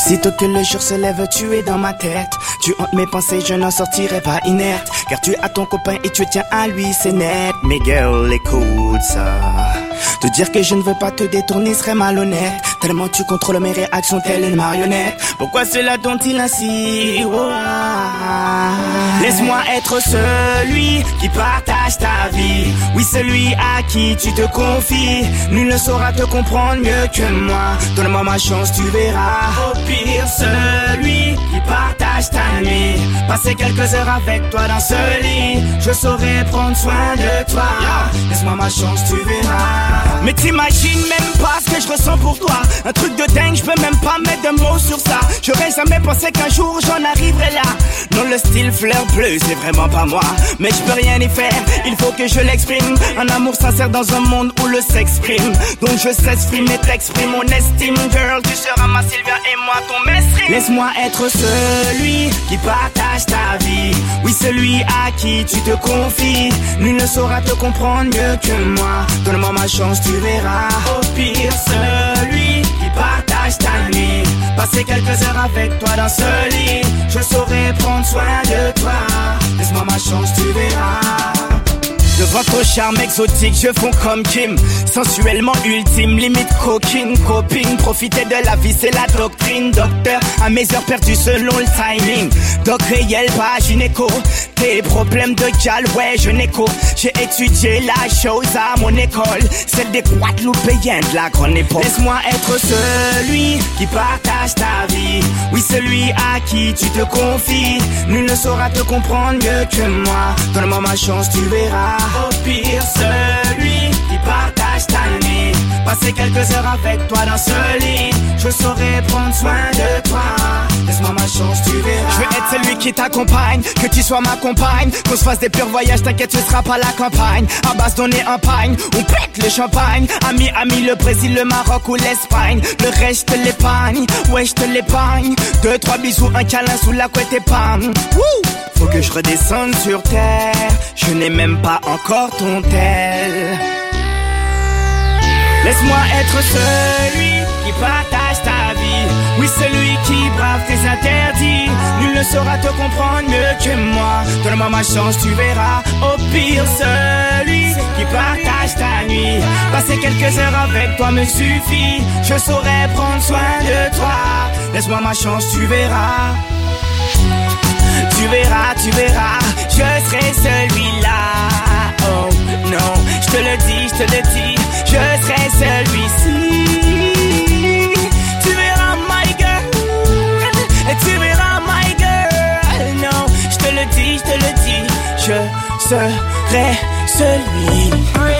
Aussitôt que le jour se lève, tu es dans ma tête. Tu hantes mes pensées, je n'en sortirai pas inerte. Car tu as ton copain et tu tiens à lui, c'est net. Mais girl, écoute ça. Te dire que je ne veux pas te détourner serait malhonnête. Tellement tu contrôles mes réactions telle une marionnette. Pourquoi cela dont-il ainsi? Oh, laisse-moi être celui qui partage ta vie. Oui, celui à qui tu te confies. Nul ne saura te comprendre mieux que moi. Donne-moi ma chance, tu verras. Au pire, celui qui partage ta nuit. Passer quelques heures avec toi dans ce lit. Je saurai prendre soin de toi. Laisse-moi ma chance, tu verras. Mais t'imagines même pas ce que je ressens pour toi. Un truc de dingue, je peux même pas mettre de mots sur ça. J'aurais jamais pensé qu'un jour j'en arriverais là. Non, le style fleur bleue, c'est vraiment pas moi. Mais je peux rien y faire, il faut que je l'exprime. Un amour sincère dans un monde où le sexe prime. Donc je s'exprime et t'exprime mon estime. Girl, tu seras ma Sylvia et moi ton mainstream. Laisse-moi être celui qui partage ta vie. Oui, celui à qui tu te confies. Nul ne saura te comprendre mieux que moi. Donne-moi ma chance, tu verras. Au pire, celui qui partage ta nuit. Passer quelques heures avec toi dans ce lit. Je saurai prendre soin de toi. Laisse-moi ma chance, tu verras. Devant ton charme exotique, je fonds comme Kim. Sensuellement ultime, limite coquine, copine. Profiter de la vie, c'est la doctrine. Docteur, à mes heures perdues selon le timing. Doc réel, pas gynéco. Tes problèmes de gal, ouais, je n'écho. J'ai étudié la chose à mon école. Celle des Guadeloupéens de la grande époque. Laisse-moi être celui qui partage ta vie. Oui, celui à qui tu te confies. Nul ne saura te comprendre mieux que moi. Donne-moi ma chance, tu verras. Au pire, celui qui partage ta nuit. Passer quelques heures avec toi dans ce lit. Je saurai prendre soin de toi. Laisse-moi ma chance, tu verras. Je veux être celui qui t'accompagne, que tu sois ma compagne. Qu'on se fasse des purs voyages, t'inquiète, tu seras pas la campagne. À base donner un pagne, on pète le champagne. Ami, le Brésil, le Maroc ou l'Espagne. Le reste, je te l'épargne, ouais, je te l'épargne. 2-3 bisous, un câlin sous la couette et pam. Faut que je redescende sur terre. Je n'ai même pas encore ton tel. Laisse-moi être celui qui partage ta vie. Oui, celui qui brave tes interdits. Nul ne saura te comprendre mieux que moi. Donne-moi ma chance, tu verras. Au pire, celui qui partage ta nuit. Passer quelques heures avec toi me suffit. Je saurai prendre soin de toi. Laisse-moi ma chance, tu verras. Tu verras, tu verras, je serai celui-là. Oh non, je te le dis, je serai celui-ci. Tu verras my girl, tu verras my girl. Non, je te le dis, je serai celui.